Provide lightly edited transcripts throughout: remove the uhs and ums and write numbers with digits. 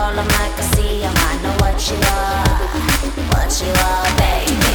call 'em like I see 'em. I know what you are, baby.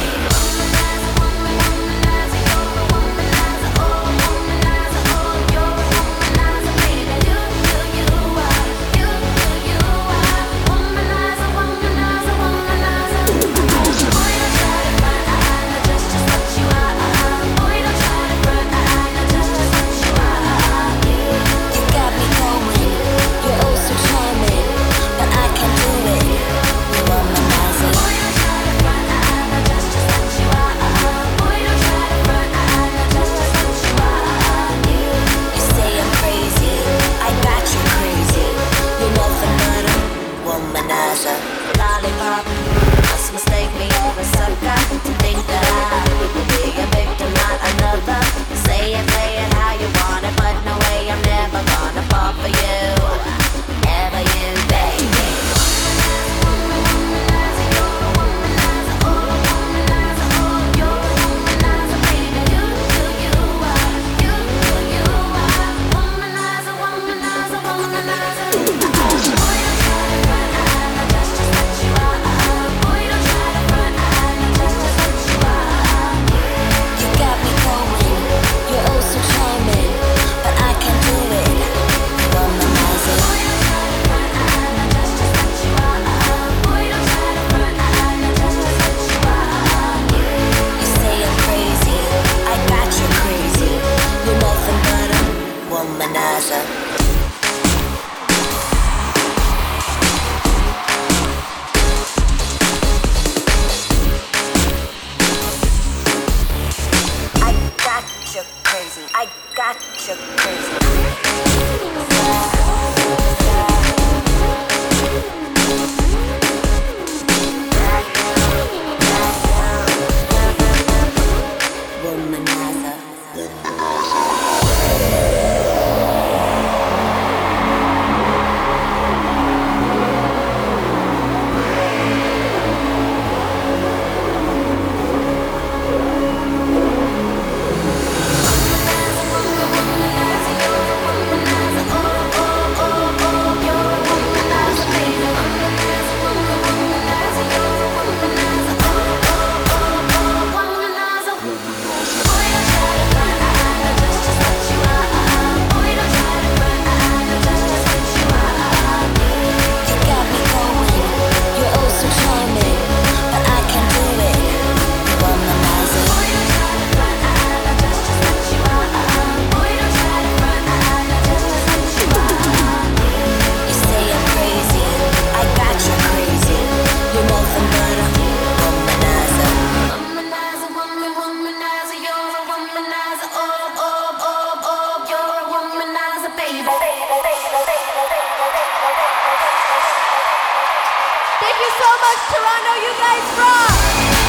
Lollipop, must mistake me for a sucker to think that I will be a victim, not another. Say it, play it how you want it, but no way, I'm never gonna fall for you. Ever you, baby. I got you crazy. Thank you so much, Toronto. You guys rock!